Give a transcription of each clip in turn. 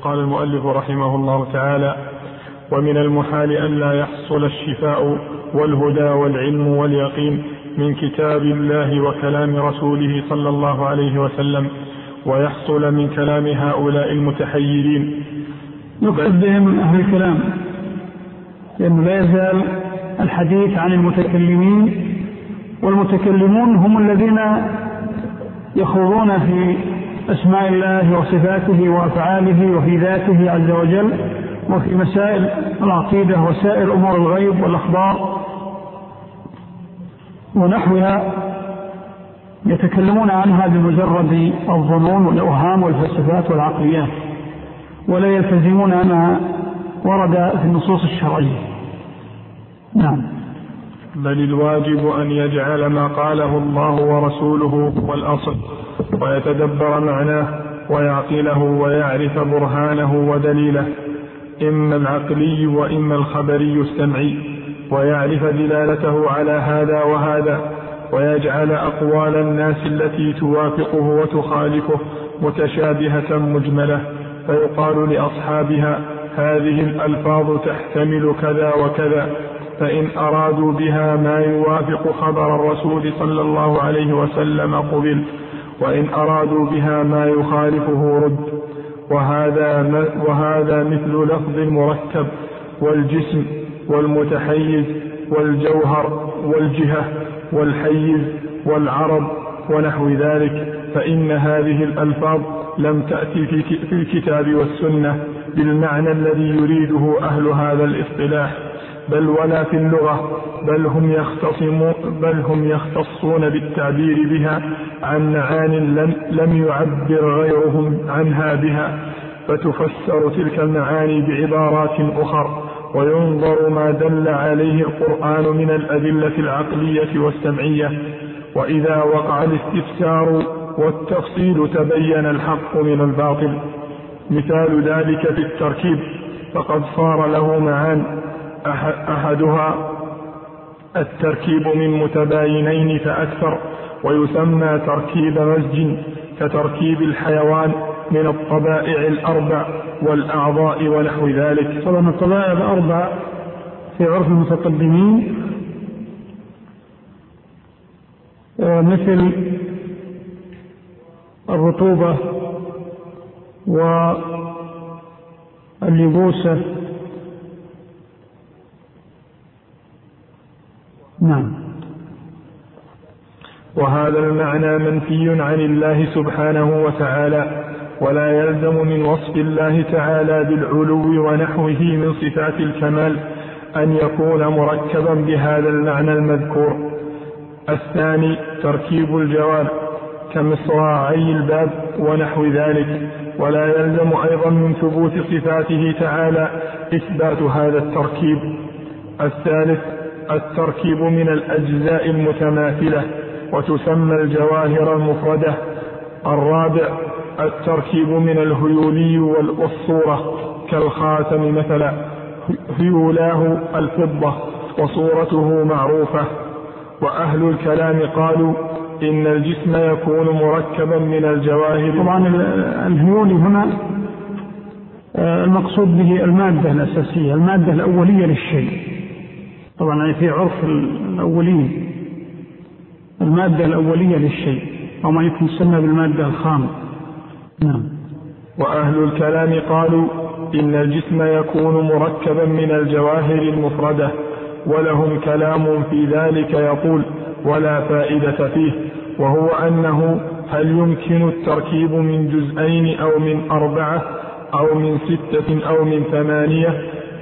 قال المؤلف رحمه الله تعالى: ومن المحال أن لا يحصل الشفاء والهدى والعلم واليقين من كتاب الله وكلام رسوله صلى الله عليه وسلم، ويحصل من كلام هؤلاء المتحيرين. يقصد بهم أهل الكلام، لأنه لا يزال الحديث عن المتكلمين، والمتكلمون هم الذين يخوضون في أسماء الله وصفاته وأفعاله وفي ذاته عز وجل، وفي مسائل العقيدة وسائر أمور الغيب والأخبار ونحوها، يتكلمون عنها بمجرد الظنون والأوهام والفلسفات والعقليات، ولا يلتزمون ما ورد في النصوص الشرعية. نعم. بل الواجب أن يجعل ما قاله الله ورسوله هو الأصل، ويتدبر معناه ويعقله ويعرف برهانه ودليله، إما العقلي وإما الخبري السمعي، ويعرف دلالته على هذا وهذا، ويجعل أقوال الناس التي توافقه وتخالفه متشابهة مجملة، فيقال لأصحابها: هذه الألفاظ تحتمل كذا وكذا، فإن أرادوا بها ما يوافق خبر الرسول صلى الله عليه وسلم قبل، وإن أرادوا بها ما يخالفه رد. وهذا مثل لفظ المركب والجسم والمتحيز والجوهر والجهة والحيز والعرض ونحو ذلك، فإن هذه الألفاظ لم تأتي في الكتاب والسنة بالمعنى الذي يريده أهل هذا الاصطلاح، بل ولا في اللغة، بل هم يختصون بالتعبير بها عن معان لم يعبر غيرهم عنها بها، فتفسر تلك المعاني بعبارات أخر، وينظر ما دل عليه القرآن من الأدلة العقلية والسمعية، وإذا وقع الاستفسار والتفصيل تبين الحق من الباطل. مثال ذلك في التركيب، فقد صار له معان، أحدها التركيب من متباينين فأكثر، ويسمى تركيب مزج، كتركيب الحيوان من الطبائع الأربع والأعضاء ونحو ذلك. طبعا الطبائع الأربع في عرف المتقدمين مثل الرطوبة واليبوسة. نعم. وهذا المعنى منفي عن الله سبحانه وتعالى، ولا يلزم من وصف الله تعالى بالعلو ونحوه من صفات الكمال أن يكون مركبا بهذا المعنى المذكور. الثاني تركيب الجواب كمصراعي الباب ونحو ذلك، ولا يلزم أيضا من ثبوت صفاته تعالى إثبات هذا التركيب. الثالث التركيب من الأجزاء المتماثلة، وتسمى الجواهر المفردة. الرابع التركيب من الهيولي والصورة، كالخاتم مثلا، هيولاه الفضة وصورته معروفة. وأهل الكلام قالوا إن الجسم يكون مركبا من الجواهر. طبعا الهيولي هنا المقصود به المادة الأساسية، المادة الأولية للشيء. طبعا في عرف الأولين المادة الأولية للشيء، وما يمكن يسمى بالمادة الخام. نعم. وأهل الكلام قالوا إن الجسم يكون مركبا من الجواهر المفردة، ولهم كلام في ذلك يقول ولا فائدة فيه، وهو أنه هل يمكن التركيب من جزئين أو من 4 أو من 6 أو من 8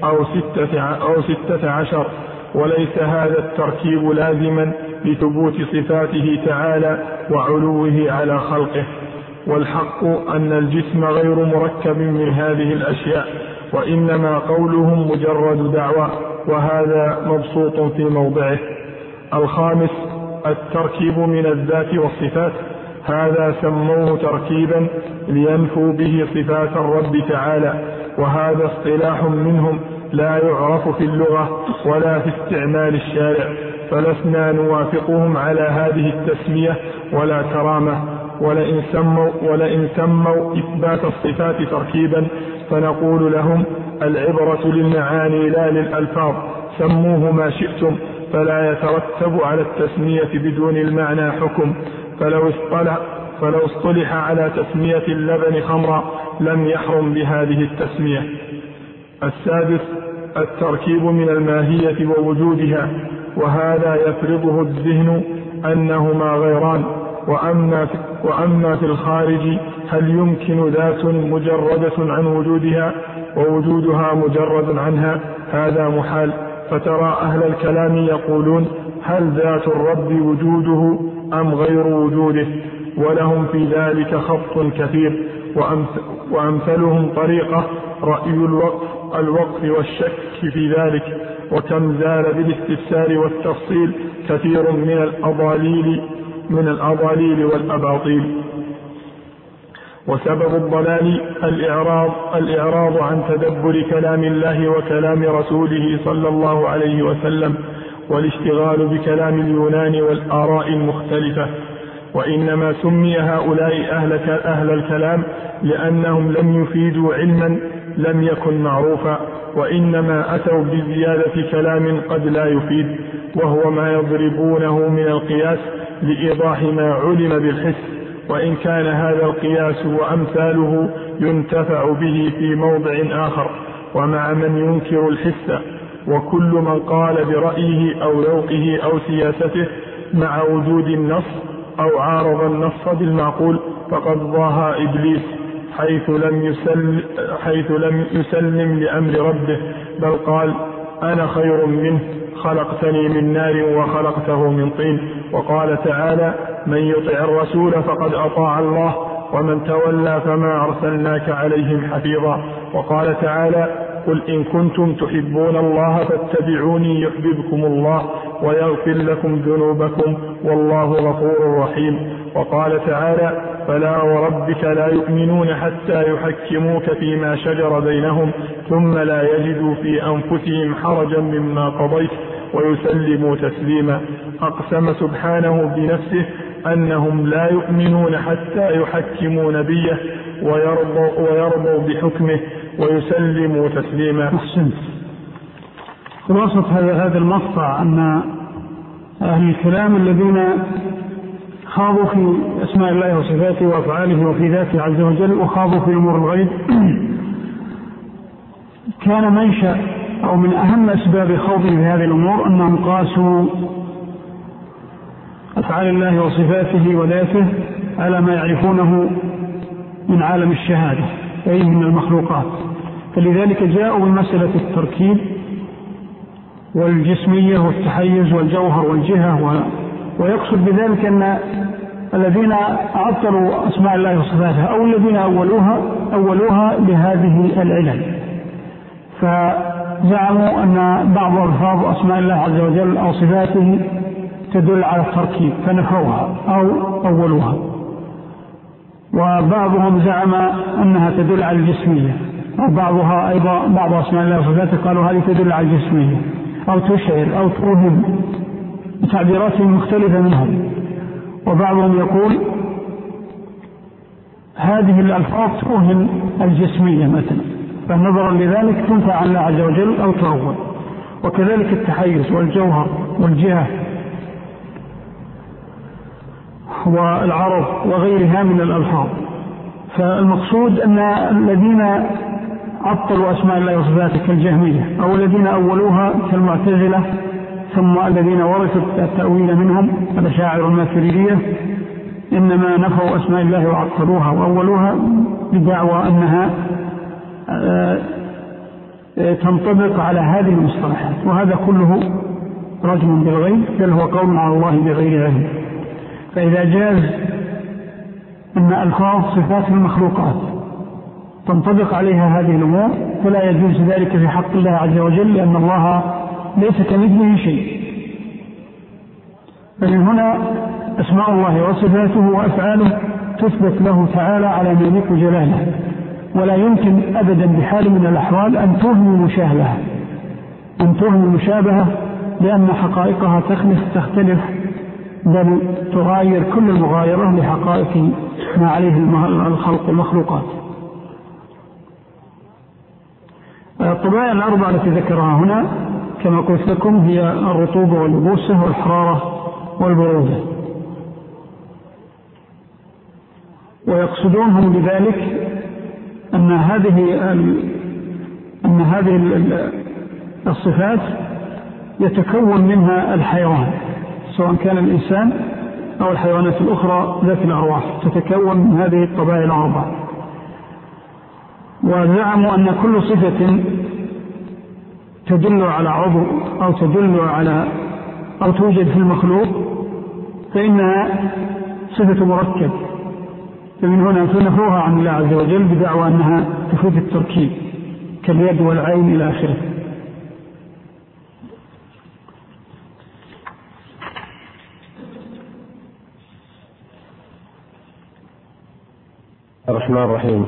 أو 16، وليس هذا التركيب لازما لثبوت صفاته تعالى وعلوه على خلقه. والحق أن الجسم غير مركب من هذه الأشياء، وإنما قولهم مجرد دعوة، وهذا مبسوط في موضعه. الخامس التركيب من الذات والصفات، هذا سموه تركيبا لينفوا به صفات الرب تعالى، وهذا اصطلاح منهم لا يعرف في اللغة ولا في استعمال الشارع، فلسنا نوافقهم على هذه التسمية ولا كرامة. ولئن سموا إثبات الصفات تركيبا فنقول لهم: العبرة للمعاني لا للألفاظ، سموه ما شئتم، فلا يترتب على التسمية بدون المعنى حكم. فلو اصطلح على تسمية اللبن خمرا لم يحرم بهذه التسمية. السادس: التركيب من الماهية ووجودها، وهذا يفرضه الذهن أنهما غيران. وأما في الخارج هل يمكن ذات مجردة عن وجودها ووجودها مجرد عنها؟ هذا محال. فترى أهل الكلام يقولون: هل ذات الرب وجوده أم غير وجوده؟ ولهم في ذلك خط كثير. وأمثلهم طريقة رأي الوقف والشك في ذلك، وكم زال بالاستفسار والتفصيل كثير من الأضاليل والأباطيل. وسبب الضلال الإعراض عن تدبر كلام الله وكلام رسوله صلى الله عليه وسلم، والاشتغال بكلام اليونان والآراء المختلفة. وإنما سمي هؤلاء أهل الكلام لأنهم لم يفيدوا علما لم يكن معروفا، وإنما أتوا بزيادة كلام قد لا يفيد، وهو ما يضربونه من القياس لإيضاح ما علم بالحس. وإن كان هذا القياس وأمثاله ينتفع به في موضع آخر ومع من ينكر الحس، وكل من قال برأيه أو ذوقه أو سياسته مع وجود النص أو عارض النص بالمعقول فقد ضاهى إبليس، حيث لم يسلم لأمر ربه، بل قال: أنا خير منه، خلقتني من نار وخلقته من طين. وقال تعالى: من يطع الرسول فقد أطاع الله، ومن تولى فما أرسلناك عليهم حفيظا. وقال تعالى: قل إن كنتم تحبون الله فاتبعوني يحببكم الله ويغفر لكم ذنوبكم والله غفور رحيم. وقال تعالى: فلا وربك لا يؤمنون حتى يحكموك فيما شجر بينهم ثم لا يجدوا في أنفسهم حرجا مما قضيت ويسلموا تسليما. أقسم سبحانه بنفسه أنهم لا يؤمنون حتى يحكموا نبيه ويرضوا بحكمه ويسلموا تسليما. أحسنت. خلاصة هذا المقطع أن أهل الكلام الذين خاضوا في أسماء الله وصفاته وأفعاله وفي ذاته عز وجل وخاضوا في أمور الغيب كان منشأ أو من أهم أسباب خوضهم في هذه الأمور أنهم قاسوا أفعال الله وصفاته وذاته على ما يعرفونه من عالم الشهادة أي من المخلوقات. فلذلك جاءوا بمسألة التركيب والجسمية والتحيز والجوهر والجهة، ويقصد بذلك أن الذين عطلوا أسماء الله وصفاته أو الذين أولوها بهذه العلل، فزعموا أن بعض ألفاظ أسماء الله عز وجل أو صفاته تدل على التركيب فنفوها أو أولوها، وبعضهم زعم أنها تدل على الجسمية، وبعضها أيضا بعض أسماء الله وصفاته قالوا هذه تدل على الجسمية أو تشعر أو توهم، تعبيرات مختلفة منهم. وبعضهم يقول هذه الألفاظ توهم الجسمية مثلا، فنظرا لذلك تنفع عن الله عز وجل أو تأول. وكذلك التحيز والجوهر والجهة والعرض وغيرها من الألفاظ. فالمقصود أن الذين عطلوا أسماء الله وصفاته كالجهمية أو الذين أولوها كالمعتزلة ثم الذين ورثوا التأويل منهم الأشاعرة الماتريدية إنما نفوا أسماء الله وعطلوها وأولوها بدعوى أنها تنطبق على هذه المصطلحات، وهذا كله رجم بالغيب بل هو قول على الله بغير علم. فإذا جاز أن ألفاظ صفات المخلوقات تنطبق عليها هذه الأمور فلا يجوز ذلك في حق الله عز وجل، لأن الله ليس كمثله شيء. فمن هنا أسماء الله وصفاته وأفعاله تثبت له تعالى على ما يليق جلاله، ولا يمكن أبدا بحال من الأحوال أن توهم المشابهة لأن حقائقها تختلف بل تغاير كل المغايرة لحقائق ما عليه الخلق المخلوقات. الطبائع الأربعة التي ذكرها هنا كما قلت لكم هي الرطوبة واليبوسة والحرارة والبرودة، ويقصدونهم بذلك أن هذه الصفات يتكون منها الحيوان، سواء كان الإنسان أو الحيوانات الأخرى ذات الأرواح، تتكون من هذه الطبائع الأربعة. وزعموا أن كل صفة تدل على عضو أو تدل على أو توجد في المخلوق فإنها صفة مركب، فمن هنا فنفوها عن الله عز وجل بدعوى أنها تفيد التركيب كاليد والعين إلى آخره. الرحمن الرحيم.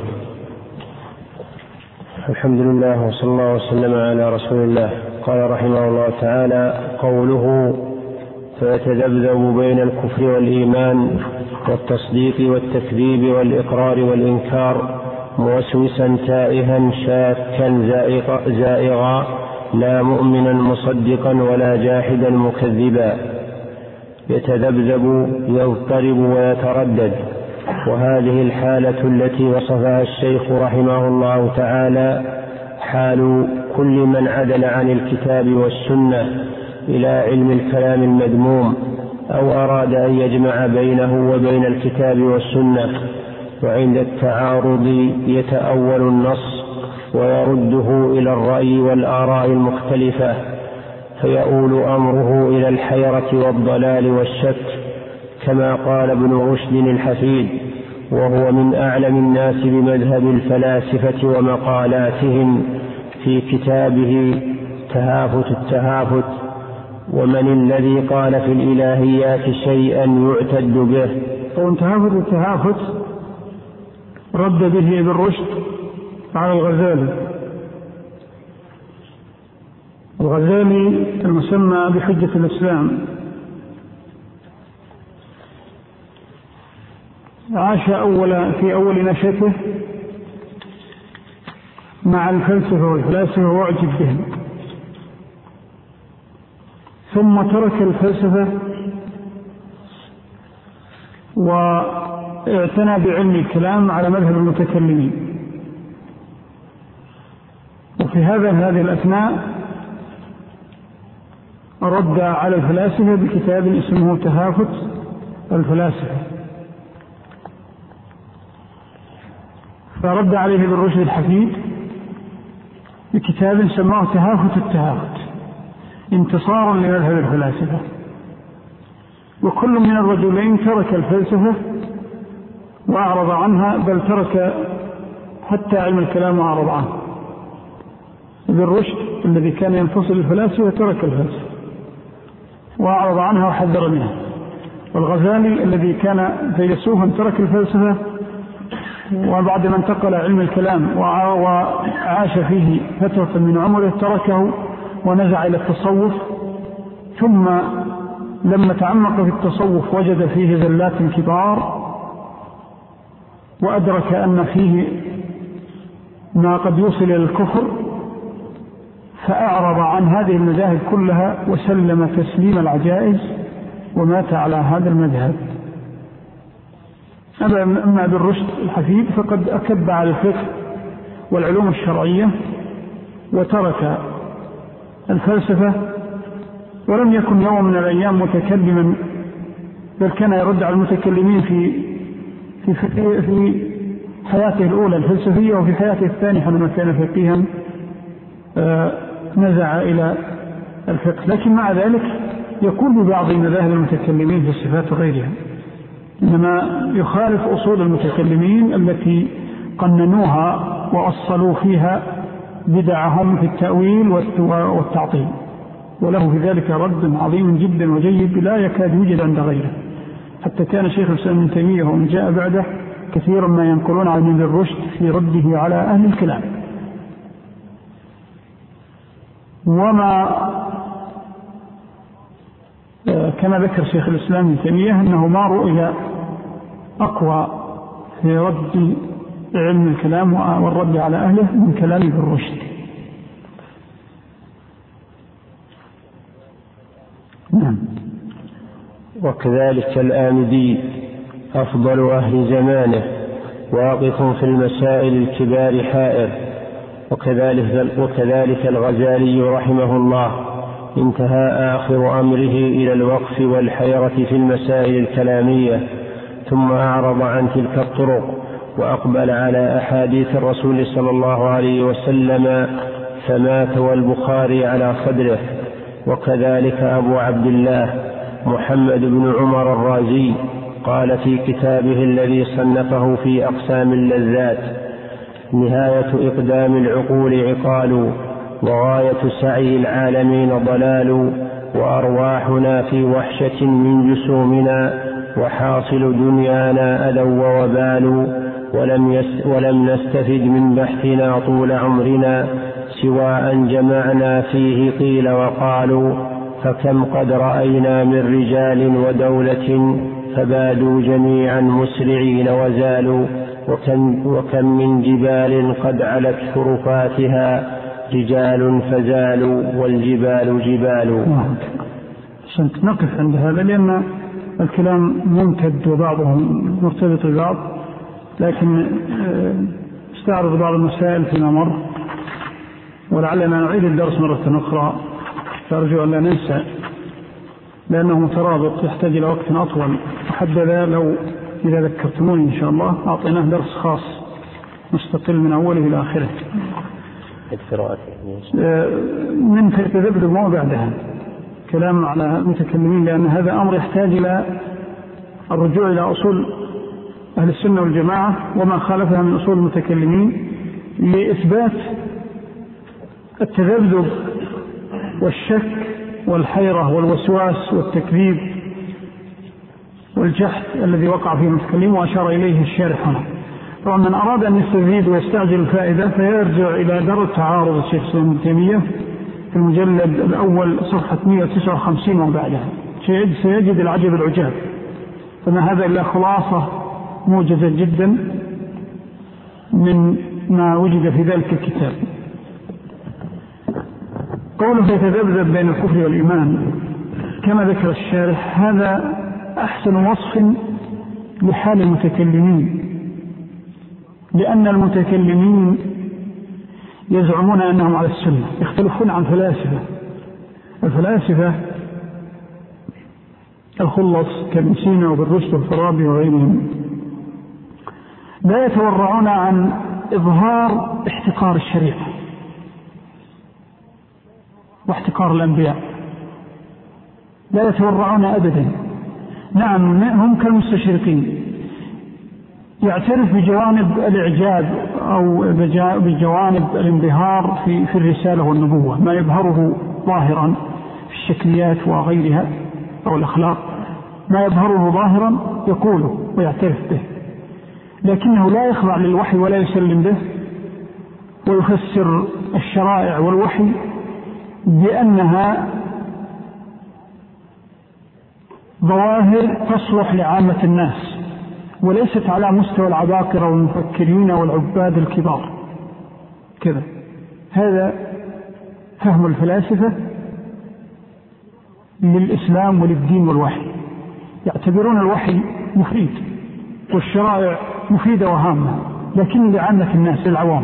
الحمد لله وصلى الله وسلم على رسول الله. قال رحمه الله تعالى: قوله فيتذبذب بين الكفر والإيمان والتصديق والتكذيب والإقرار والإنكار موسوسا تائها شاكا زائغا لا مؤمنا مصدقا ولا جاحدا مكذبا. يتذبذب يضطرب ويتردد، وهذه الحالة التي وصفها الشيخ رحمه الله تعالى حال كل من عدل عن الكتاب والسنة إلى علم الكلام المذموم أو أراد أن يجمع بينه وبين الكتاب والسنة، وعند التعارض يتأول النص ويرده إلى الرأي والآراء المختلفة، فيؤول أمره إلى الحيرة والضلال والشك، كما قال ابن رشد الحفيد وهو من أعلم الناس بمذهب الفلاسفة ومقالاتهم في كتابه تهافت التهافت: ومن الذي قال في الإلهيات شيئا يعتد به. تهافت التهافت رد به ابن رشد على الغزالي المسمى بحجة الإسلام، عاش في أول نشأته مع الفلسفة والفلاسفة واعجب بهم، ثم ترك الفلسفة واعتنى بعلم الكلام على مذهب المتكلمين. وفي هذه الأثناء رد على الفلاسفة بكتاب اسمه تهافت الفلاسفة، فرد عليه ابن رشد الحفيد بكتاب سماه تهافت التهافت انتصارا لمذهب الفلاسفة. وكل من الرجلين ترك الفلسفة وأعرض عنها، بل ترك حتى علم الكلام وأعرض عنه. ابن رشد الذي كان ينفصل الفلاسفة ترك الفلسفة وأعرض عنها وحذر منها، والغزالي الذي كان فيلسوفا ترك الفلسفة، وبعد ما انتقل علم الكلام وعاش فيه فترة من عمره تركه ونزع إلى التصوف، ثم لما تعمق في التصوف وجد فيه زلات كبار، وأدرك أن فيه ما قد يوصل إلى الكفر، فأعرض عن هذه المذاهب كلها وسلم تسليم العجائز ومات على هذا المذهب. أما ابن رشد الحفيد فقد أكب على الفقه والعلوم الشرعية وترك الفلسفة، ولم يكن يوم من الأيام متكلما، بل كان يرد على المتكلمين في حياته الأولى الفلسفية، وفي حياته الثانية حينما كان فقيها نزع إلى الفقه. لكن مع ذلك يكون ببعض مذاهب المتكلمين في الصفات وغيرها، إنما يخالف أصول المتكلمين التي قننوها وأصلوا فيها بدعهم في التأويل والتعطيل، وله في ذلك رد عظيم جدا وجيد لا يكاد يوجد عند غيره. حتى كان شيخ الإسلام ابن تيمية ومن جاء بعده كثيرا ما ينقلون عن ابن رشد في رده على أهل الكلام. وما كما ذكر شيخ الإسلام ابن تيمية أنه ما رؤي أقوى في رد علم الكلام والرد على أهله من كلام ابن رشد، نعم. وكذلك الآمدي أفضل أهل زمانه واقف في المسائل الكبار حائر. وكذلك الغزالي رحمه الله انتهى آخر أمره إلى الوقف والحيرة في المسائل الكلامية، ثم أعرض عن تلك الطرق وأقبل على أحاديث الرسول صلى الله عليه وسلم فمات والبخاري على صدره. وكذلك أبو عبد الله محمد بن عمر الرازي قال في كتابه الذي صنفه في أقسام اللذات: نهاية إقدام العقول عقال، وغاية سعي العالمين ضلال، وأرواحنا في وحشة من جسومنا، وحاصل دنيانا أذى ووبال، ولم نستفد من بحثنا طول عمرنا سوى أن جمعنا فيه قيل وقالوا، فكم قد رأينا من رجال ودولة فبادوا جميعا مسرعين وزالوا، وكم من جبال قد علت شرفاتها رجال فزالوا والجبال جبال. عشان نقف عند هذا لأن الكلام ممتد وبعضهم مرتبط ببعض، لكن استعرض بعض المسائل فيما مر، ولعلنا نعيد الدرس مرة أخرى، فأرجو أن لا ننسى لأنه مترابط يحتاج إلى وقت أطول. وحبذا لو إذا ذكرتموني إن شاء الله أعطيناه درس خاص مستقل من أوله إلى آخره من تذبذب ما بعدها كلام على المتكلمين، لأن هذا أمر يحتاج إلى الرجوع إلى أصول أهل السنة والجماعة وما خالفها من أصول المتكلمين لإثبات التذبذب والشك والحيرة والوسواس والتكذيب والجحد الذي وقع فيه المتكلم وأشار إليه الشارح هنا. طبعا من أراد أن يستزيد ويستعجل الفائدة فيرجع إلى درء تعارض الشيخ الإسلام ابن تيمية في المجلد الأول صفحة 159 وبعدها، سيجد العجب العجاب، فما هذا إلا خلاصة موجزة جدا من ما وجد في ذلك الكتاب. قوله يتذبذب بين الكفر والإيمان كما ذكر الشارح، هذا أحسن وصف لحال المتكلمين، لأن المتكلمين يزعمون أنهم على السنة، يختلفون عن الفلاسفة الخلص كابن سينا وابن رشد والفارابي وغيرهم، لا يتورعون عن إظهار احتقار الشريعة واحتقار الأنبياء، لا يتورعون أبدا. نعم هم كالمستشرقين، يعترف بجوانب الإعجاب أو بجوانب الانبهار في الرسالة والنبوة، ما يظهره ظاهرا في الشكليات وغيرها أو الأخلاق، ما يظهره ظاهرا يقوله ويعترف به، لكنه لا يخضع للوحي ولا يسلم به، ويفسر الشرائع والوحي بأنها ظواهر تصلح لعامة الناس وليست على مستوى العباقرة والمفكرين والعباد الكبار كذا. هذا فهم الفلاسفة للإسلام وللدين والوحي، يعتبرون الوحي مفيد والشرائع مفيدة وهامة، لكن لعامة الناس العوام.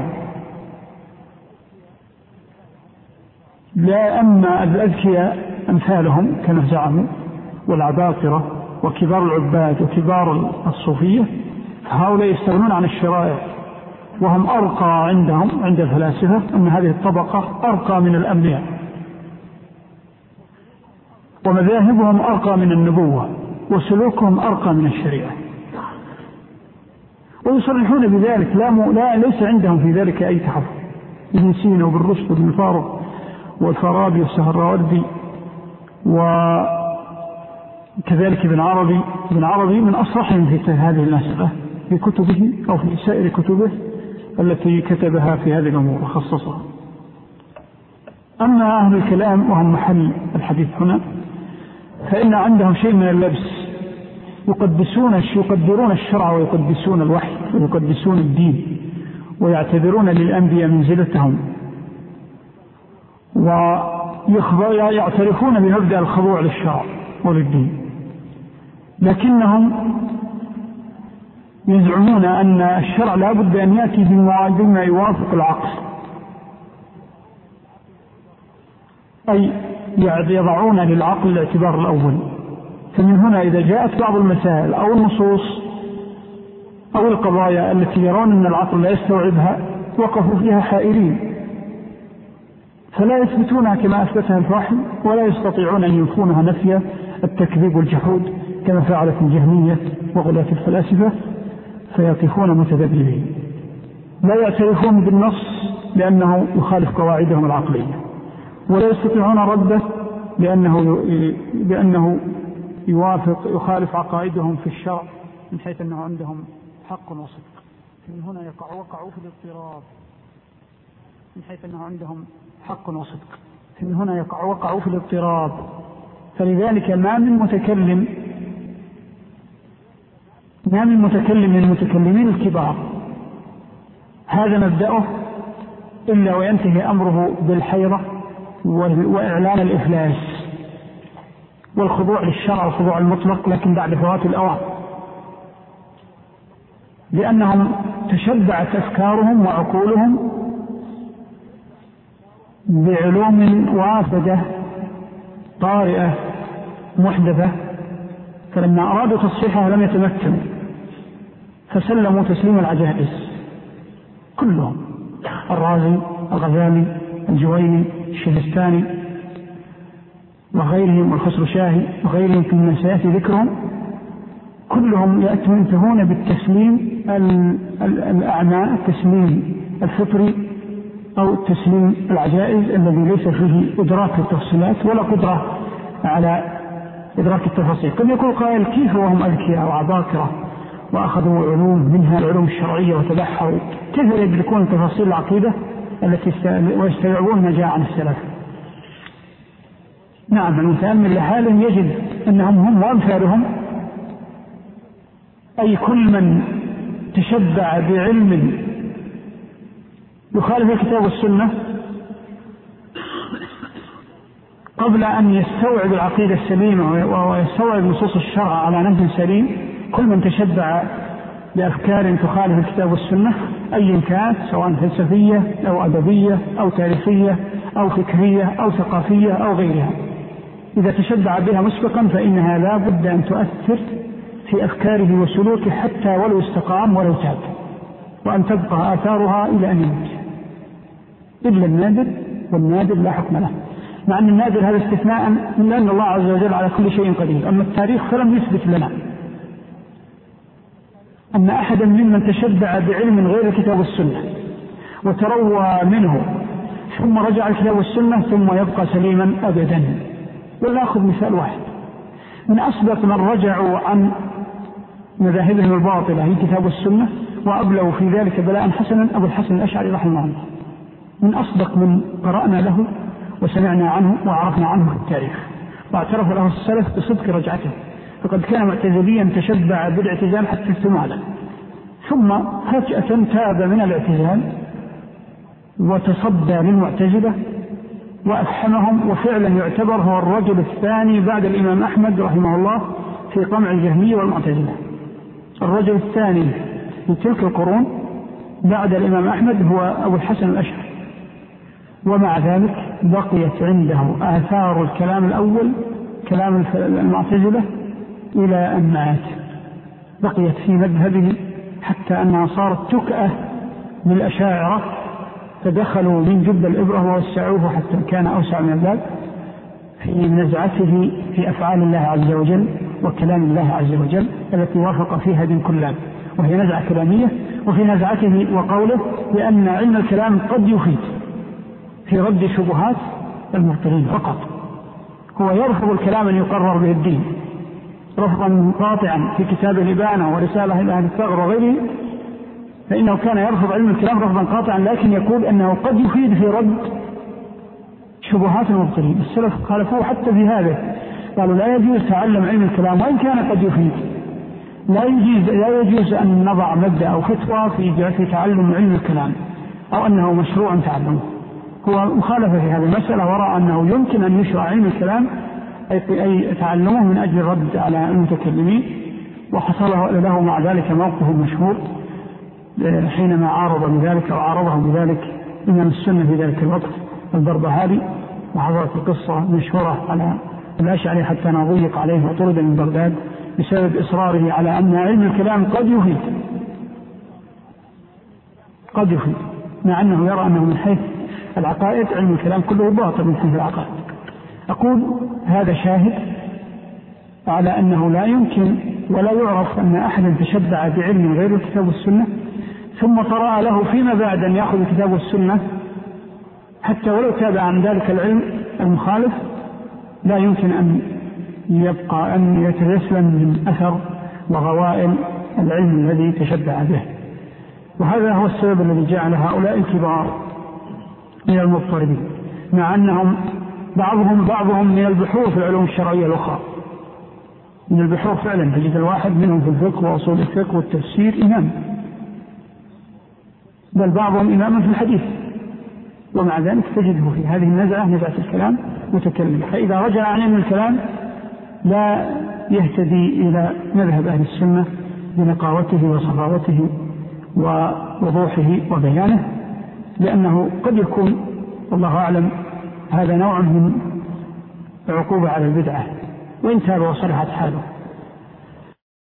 لا أما الأذكياء أمثالهم كما زعموا والعباقرة وكبار العباد وكبار الصوفية، هؤلاء يستغنون عن الشرائع، وهم أرقى عندهم عند الفلاسفة أن هذه الطبقة أرقى من الأنبياء، ومذاهبهم أرقى من النبوة، وسلوكهم أرقى من الشريعة، ويصرحون بذلك، ليس عندهم في ذلك أي تحفظ. ابن سينا وابن رشد وابن فارض والفارابي والسهروردي وكذلك ابن عربي من أصرحهم في هذه المسألة في كتبه أو في سائر كتبه التي كتبها في هذه الأمور وخصصها. أما أهل الكلام وهم محل الحديث هنا فإن عندهم شيء من اللبس، يقدرون الشرع ويقدسون الوحي ويقدسون الدين، ويعتبرون للأنبياء منزلتهم ويعترفون بمبدأ الخضوع للشرع وللدين، لكنهم يزعمون أن الشرع لا بد أن يأتي بما يوافق العقل، أي يضعون للعقل الاعتبار الأول. فمن هنا إذا جاءت بعض المسائل أو النصوص أو القضايا التي يرون أن العقل لا يستوعبها وقفوا فيها حائرين، فلا يثبتونها كما أثبتها الفحم، ولا يستطيعون أن ينفونها نفي التكذيب والجحود كما فعلت الجهمية وغلاة الفلاسفة، فيقفون متذبذبين لا يعترفون بالنص لأنه يخالف قواعدهم العقلية، ولا يستطيعون رده لأنه يخالف عقائدهم في الشرع من حيث أنه عندهم حق وصدق. من هنا وقعوا في الاضطراب من حيث أنه عندهم حق وصدق، من هنا وقعوا في الاضطراب. فلذلك ما من متكلم من المتكلمين الكبار هذا مبدأه إلا وينتهي أمره بالحيرة وإعلان الإفلاس والخضوع للشرع والخضوع المطلق، لكن بعد فوات الأوان، لأنهم تشبعت أفكارهم وعقولهم بعلوم وافدة طارئة محدثة، فلما أرادوا تصحيحها لم يتمكنوا، فسلموا تسليم العجائز كلهم، الرازي، الغزالي، الجويني، الشهستاني وغيرهم، والخسرشاهي وغيرهم في من سيأتي ذكرهم، كلهم ينتهون بالتسليم الأعمى، التسليم الفطري أو التسليم العجائز الذي ليس فيه إدراك التفصيلات ولا قدرة على إدراك التفاصيل. قد يقول قائل كيف وهم أذكياء وعباقرة وأخذوا علوم منها العلوم الشرعية وتبحروا، كيف يدركون تفاصيل العقيدة التي ويستوعبون ما جاء عن السلف؟ نعم، المتأمل لحالهم يجد أنهم هم وأمثالهم، أي كل من تشبع بعلم يخالف الكتاب والسنة قبل أن يستوعب العقيدة السليمة ويستوعب نصوص الشرع على نهج سليم، كل من تشبع بأفكار تخالف الكتاب والسنة أي كانت، سواء فلسفية أو أدبية أو تاريخية أو فكرية أو ثقافية أو غيرها، إذا تشبع بها مسبقا فإنها لا بد أن تؤثر في أفكاره وسلوكه حتى ولو استقام ولو تاب، وأن تبقى آثارها إلى أن يموت، إلا النادر، والنادر لا حكم له، مع أن النادر هذا استثناء من أن الله عز وجل على كل شيء قدير. أما التاريخ فلم يثبت لنا أن أحدا ممن تشبع بعلم غير الكتاب والسنة وتروى منه ثم رجع الكتاب والسنة ثم يبقى سليما أبدا. ولنأخذ مثال واحد من أصدق من رجعوا عن مذاهبهم الباطلة في الكتاب والسنة وأبلغوا في ذلك بلاء حسنا أبو الحسن الأشعري رحمه الله، من أصدق من قرأنا له وسمعنا عنه وعرفنا عنه في التاريخ، واعترف له السلف بصدق رجعته، فقد كان معتزليا تشبع بالاعتزال حتى استمالا، ثم فجأة تاب من الاعتزال وتصدى للمعتزلة وأفحمهم، وفعلا يعتبر هو الرجل الثاني بعد الإمام أحمد رحمه الله في قمع الجهمية والمعتزلة. الرجل الثاني في تلك القرون بعد الإمام أحمد هو أبو الحسن الأشعري، ومع ذلك بقيت عنده آثار الكلام الأول كلام المعتزلة إلى أن مات، بقيت في مذهبه حتى أنها صارت تكأة للأشاعرة، فدخلوا من جب الإبرة ووسعوه حتى كان أوسع من الباب في نزعته في أفعال الله عز وجل وكلام الله عز وجل التي وافق فيها دين كلاب، وهي نزعة كلامية. وفي نزعته وقوله بأن علم الكلام قد يفيد في رد شبهات المبطلين فقط، هو يرفض الكلام أن يقرر به الدين رفضا قاطعا في كتاب الإبانة ورسالة إلى أهل الثغر وغيره، فإنه كان يرفض علم الكلام رفضا قاطعا، لكن يقول أنه قد يفيد في رد شبهات المبطلين. السلف خالفوه حتى في هذا، قالوا لا يجوز تعلم علم الكلام وإن كان قد يفيد، لا يجوز أن نضع مبدأ أو فتوى في تعلم علم الكلام أو أنه مشروع تعلمه، هو مخالفة في هذه المسألة، ورأى أنه يمكن أن يشرع علم الكلام أي تعلمه من أجل الرد على المتكلمين، وحصل له مع ذلك موقف مشهور حينما عارض بذلك أو عارضه بذلك إمام السنة في ذلك الوقت البربهاري، وحضرت القصة مشهورة على الأشعري حتى نضيق عليه وطرد من بغداد بسبب إصراره على أن علم الكلام قد يفيد مع أنه يرى أنه من حيث العقائد علم الكلام كله باطل من حيث العقائد. أقول هذا شاهد على أنه لا يمكن ولا يعرف أن أحد تشبع بعلم غير الكتاب والسنة ثم طرأ له فيما بعد أن يأخذ الكتاب والسنة حتى ولو تابع عن ذلك العلم المخالف، لا يمكن أن يبقى أن يتسلم من أثر وغوائل العلم الذي تشبع به. وهذا هو السبب الذي جعل هؤلاء الكبار من المضطربين، مع أنهم بعضهم من البحور في العلوم الشرعية الأخرى، من البحور فعلا تجد الواحد منهم في الفقه وأصول الفقه والتفسير إمام، بل بعضهم إمام في الحديث، ومع ذلك تجده في هذه النزعة نزعة الكلام متكلم. فإذا رجع عن علم الكلام لا يهتدي إلى مذهب أهل السنة بنقاوته وصفاوته ووضوحه وبيانه، لأنه قد يكون والله أعلم هذا نوع من عقوبة على البدعة وإن تاب وصلحت حاله.